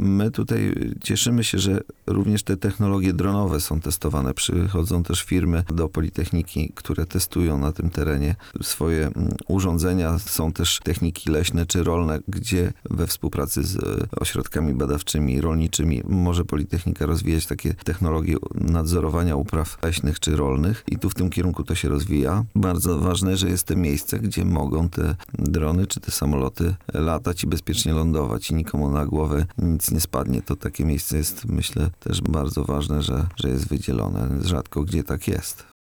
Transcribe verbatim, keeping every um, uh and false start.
My tutaj cieszymy się, że również te technologie dronowe są testowane. Przychodzą też firmy do Politechniki, które testują na tym terenie swoje urządzenia. Są też techniki leśne czy rolne, gdzie we współpracy z ośrodkami badawczymi, rolniczymi może Politechnika rozwijać takie technologie nadzorowania upraw leśnych czy rolnych i tu w tym kierunku to się rozwija. Bardzo ważne, że jest to miejsce, gdzie mogą te drony czy te samoloty latać i bezpiecznie lądować i nikomu na głowę nic nie spadnie. To takie miejsce jest, myślę, też bardzo ważne, że, że jest wydzielone. Rzadko gdzie tak jest.